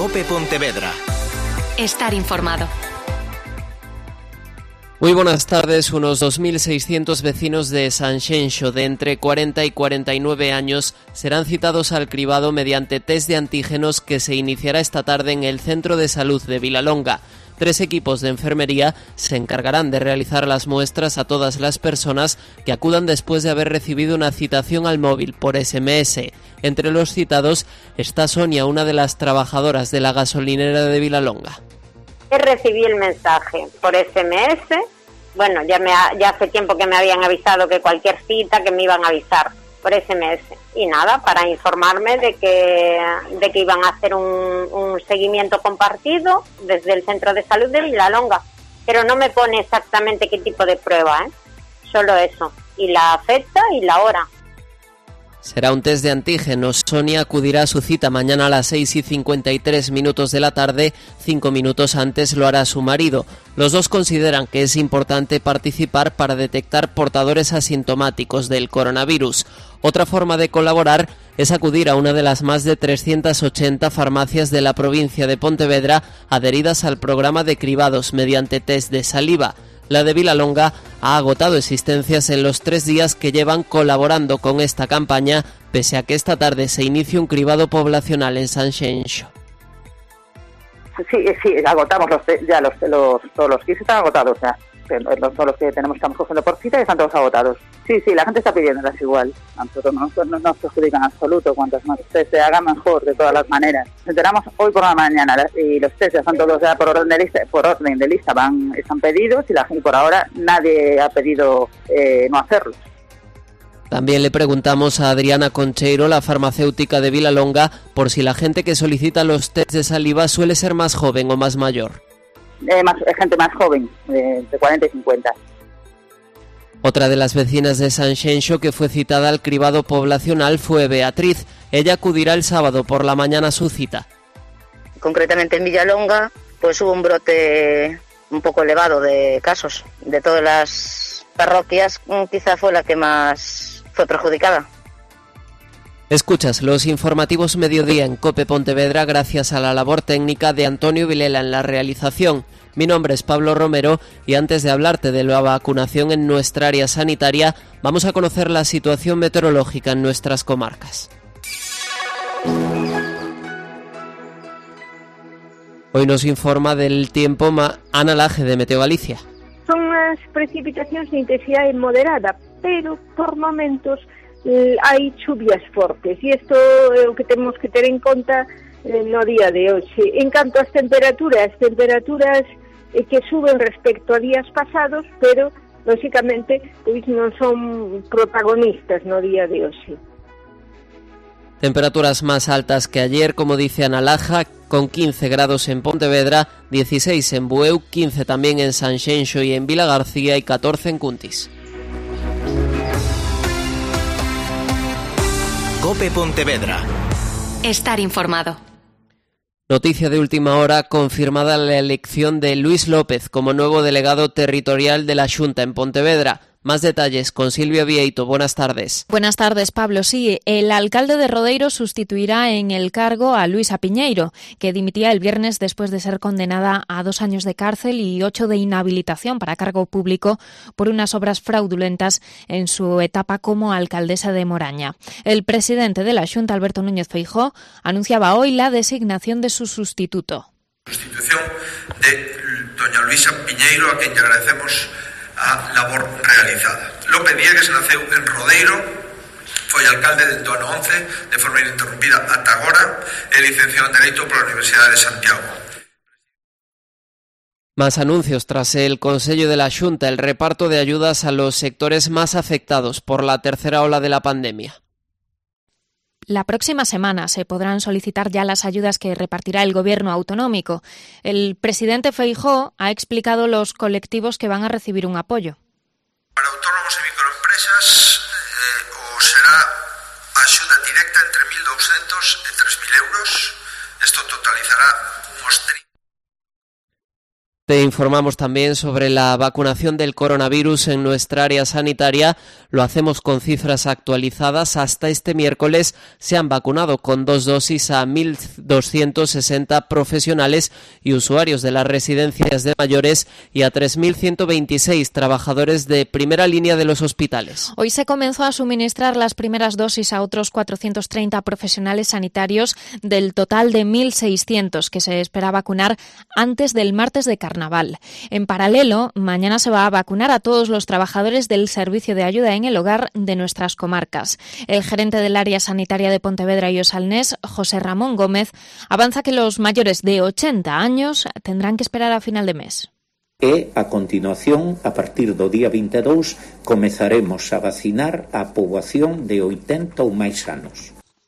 COPE Pontevedra. Estar informado. Muy buenas tardes. Unos 2.600 vecinos de Sanxenxo de entre 40 y 49 años serán citados al cribado mediante test de antígenos que se iniciará esta tarde en el Centro de Salud de Vilalonga. 3 equipos de enfermería se encargarán de realizar las muestras a todas las personas que acudan después de haber recibido una citación al móvil por SMS. Entre los citados está Sonia, una de las trabajadoras de la gasolinera de Vilalonga. Recibí el mensaje por SMS. Bueno, ya hace tiempo que me habían avisado que cualquier cita que me iban a avisar por SMS. Y nada, para informarme de que iban a hacer un seguimiento compartido desde el Centro de Salud de Vilalonga. Pero no me pone exactamente qué tipo de prueba, solo eso. Y la fecha y la hora. Será un test de antígenos. Sonia acudirá a su cita mañana a las 6:53 de la tarde. 5 minutos antes lo hará su marido. Los dos consideran que es importante participar para detectar portadores asintomáticos del coronavirus. Otra forma de colaborar es acudir a una de las más de 380 farmacias de la provincia de Pontevedra adheridas al programa de cribados mediante test de saliva. La de Vilalonga ha agotado existencias en los 3 días que llevan colaborando con esta campaña, pese a que esta tarde se inicie un cribado poblacional en Sanxenxo. Sí, agotamos todos los kits están agotados, todos los que estamos cogiendo por cita están todos agotados. Sí, la gente está pidiéndolas igual. A nosotros no nos perjudican en absoluto. Cuantas más test se hagan, mejor, de todas las maneras. Nos enteramos hoy por la mañana y los test ya están todos ya por orden de lista están pedidos y por ahora nadie ha pedido no hacerlos. También le preguntamos a Adriana Concheiro, la farmacéutica de Vilalonga, por si la gente que solicita los test de saliva suele ser más joven o más mayor. Gente más joven, de 40 y 50. Otra de las vecinas de Sanxenxo que fue citada al cribado poblacional fue Beatriz. Ella acudirá el sábado por la mañana a su cita. Concretamente en Vilalonga, pues hubo un brote un poco elevado de casos. De todas las parroquias, quizá fue la que más fue perjudicada. Escuchas los informativos Mediodía en COPE Pontevedra gracias a la labor técnica de Antonio Vilela en la realización. Mi nombre es Pablo Romero y antes de hablarte de la vacunación en nuestra área sanitaria, vamos a conocer la situación meteorológica en nuestras comarcas. Hoy nos informa del tiempo Ana Laje de Meteo Galicia. Son unas precipitacións de intensidade moderada, pero por momentos hai chuvias fortes e isto é o que temos que ter en conta no día de hoxe. En canto ás temperaturas que suben respecto a días pasados, pero lógicamente pois non son protagonistas no día de hoxe. Temperaturas más altas que ayer, como dice Ana Laja, con 15 grados en Pontevedra, 16 en Bueu, 15 también en Sanxenxo y en Vilagarcía y 14 en Cuntis. COPE Pontevedra. Estar informado. Noticia de última hora, confirmada la elección de Luis López como nuevo delegado territorial de la Xunta en Pontevedra. Más detalles con Silvia Vieito. Buenas tardes. Buenas tardes, Pablo. Sí, el alcalde de Rodeiro sustituirá en el cargo a Luisa Piñeiro, que dimitía el viernes después de ser condenada a 2 años de cárcel y 8 de inhabilitación para cargo público por unas obras fraudulentas en su etapa como alcaldesa de Moraña. El presidente de la Xunta, Alberto Núñez Feijóo, anunciaba hoy la designación de su sustituto. Sustitución de doña Luisa Piñeiro, a quien le agradecemos a labor realizada. López Diegues naceu en Rodeiro, foi alcalde del ano 11 de forma ininterrumpida ata agora e licenciado en Dereito pola Universidade de Santiago. Más anuncios tras el Consello de la Xunta, el reparto de ayudas a los sectores más afectados por la tercera ola de la pandemia. La próxima semana se podrán solicitar ya las ayudas que repartirá el Gobierno autonómico. El presidente Feijóo ha explicado los colectivos que van a recibir un apoyo. Para autónomos e microempresas será axuda directa entre 1.200 e 3.000 euros. Esto totalizará unos 30. Te informamos también sobre la vacunación del coronavirus en nuestra área sanitaria. Lo hacemos con cifras actualizadas. Hasta este miércoles se han vacunado con 2 dosis a 1.260 profesionales y usuarios de las residencias de mayores y a 3.126 trabajadores de primera línea de los hospitales. Hoy se comenzó a suministrar las primeras dosis a otros 430 profesionales sanitarios del total de 1.600 que se espera vacunar antes del martes de Carnaval. En paralelo, mañana se va a vacunar a todos los trabajadores del servicio de ayuda en el hogar de nuestras comarcas. El gerente del área sanitaria de Pontevedra y Osalnés, José Ramón Gómez, avanza que los mayores de 80 años tendrán que esperar a final de mes. E, a continuación, a partir do día 22, comezaremos a vacinar a poboación de 80 ou máis anos.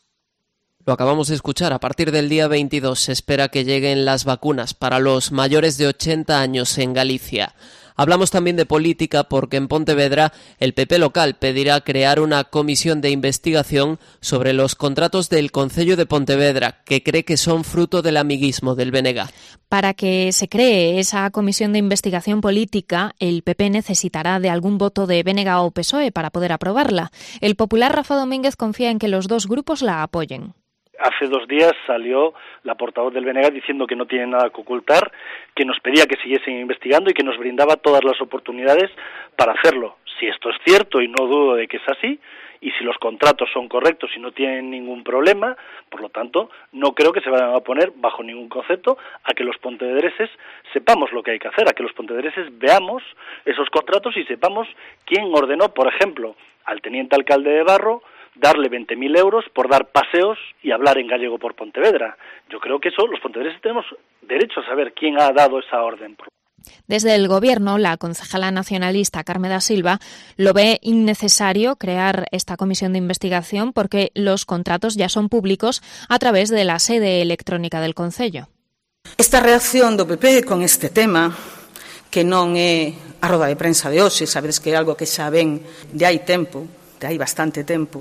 Lo acabamos de escuchar, a partir del día 22 se espera que lleguen las vacunas para los mayores de 80 años en Galicia. Hablamos también de política porque en Pontevedra el PP local pedirá crear una comisión de investigación sobre los contratos del Concello de Pontevedra, que cree que son fruto del amiguismo del BNG. Para que se cree esa comisión de investigación política, el PP necesitará de algún voto de BNG o PSOE para poder aprobarla. El popular Rafa Domínguez confía en que los dos grupos la apoyen. Hace 2 días salió la portavoz del BNG diciendo que no tiene nada que ocultar, que nos pedía que siguiesen investigando y que nos brindaba todas las oportunidades para hacerlo. Si esto es cierto, y no dudo de que es así, y si los contratos son correctos y no tienen ningún problema, por lo tanto, no creo que se vayan a oponer bajo ningún concepto a que los pontevedreses sepamos lo que hay que hacer, a que los pontevedreses veamos esos contratos y sepamos quién ordenó, por ejemplo, al teniente alcalde de Barro darle 20.000 euros por dar paseos y hablar en gallego por Pontevedra. Yo creo que eso, los pontevedreses tenemos derecho a saber quién ha dado esa orden. Desde el Gobierno, la concejala nacionalista Carme da Silva lo ve innecesario crear esta comisión de investigación porque los contratos ya son públicos a través de la sede electrónica del Concello. Esta reacción do PP con este tema, que non é a roda de prensa de hoxe, sabedes que é algo que xa ven de hai tempo, de hai bastante tempo,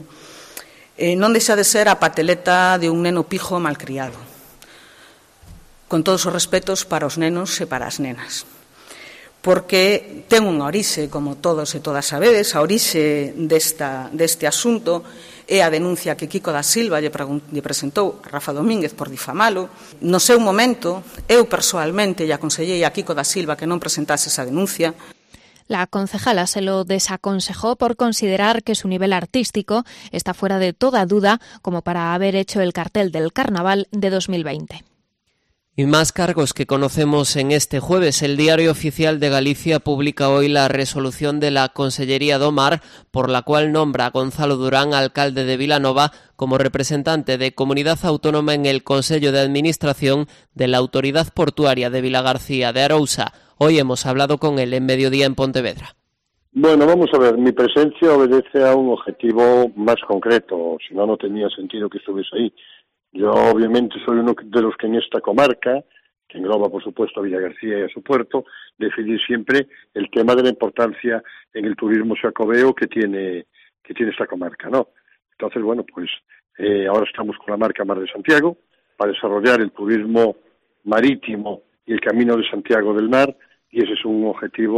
non deixa de ser a pateleta de un neno pijo malcriado, con todos os respetos para os nenos e para as nenas, porque ten unha orixe, como todos e todas sabedes, a orixe deste asunto é a denuncia que Quico da Silva lle presentou a Rafa Domínguez por difamalo. No seu momento, eu persoalmente lle aconsellei a Quico da Silva que non presentase esa denuncia. La concejala se lo desaconsejó por considerar que su nivel artístico está fuera de toda duda como para haber hecho el cartel del Carnaval de 2020. Y más cargos que conocemos en este jueves. El Diario Oficial de Galicia publica hoy la resolución de la Consellería do Mar por la cual nombra a Gonzalo Durán, alcalde de Vilanova, como representante de Comunidad Autónoma en el Consello de Administración de la Autoridad Portuaria de Vilagarcía de Arousa. Hoy hemos hablado con él en Mediodía en Pontevedra. Bueno, vamos a ver, mi presencia obedece a un objetivo más concreto, si no, no tenía sentido que estuviese ahí. Yo obviamente soy uno de los que en esta comarca, que engloba por supuesto a Vilagarcía y a su puerto, decidí siempre el tema de la importancia en el turismo xacobeo que tiene esta comarca, ¿no? Entonces, bueno, pues ahora estamos con la marca Mar de Santiago para desarrollar el turismo marítimo y el Camino de Santiago del Mar, y ese es un objetivo.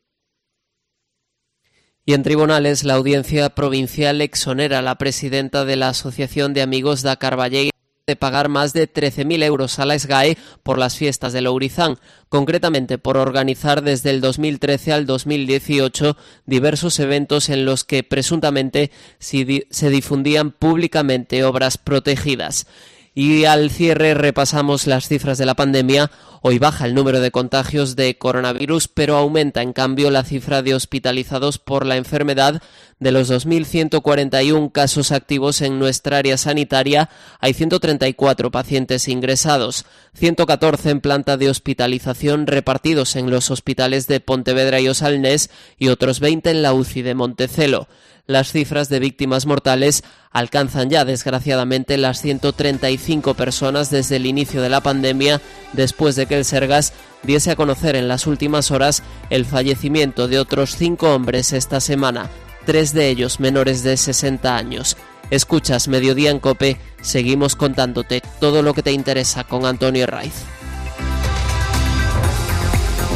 Y en tribunales, la Audiencia Provincial exonera a la presidenta de la Asociación de Amigos da Carballeira de pagar más de 13.000 euros a la SGAE por las fiestas de Lourizán, concretamente por organizar desde el 2013 al 2018 diversos eventos en los que presuntamente se difundían públicamente obras protegidas. Y al cierre repasamos las cifras de la pandemia. Hoy baja el número de contagios de coronavirus, pero aumenta en cambio la cifra de hospitalizados por la enfermedad. De los 2.141 casos activos en nuestra área sanitaria, hay 134 pacientes ingresados, 114 en planta de hospitalización repartidos en los hospitales de Pontevedra y Osalnés y otros 20 en la UCI de Montecelo. Las cifras de víctimas mortales alcanzan ya, desgraciadamente, las 135 personas desde el inicio de la pandemia, después de que el Sergas diese a conocer en las últimas horas el fallecimiento de otros 5 hombres esta semana, 3 de ellos menores de 60 años. Escuchas Mediodía en COPE, seguimos contándote todo lo que te interesa con Antonio Raiz.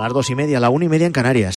las 2:30, la 1:30 en Canarias.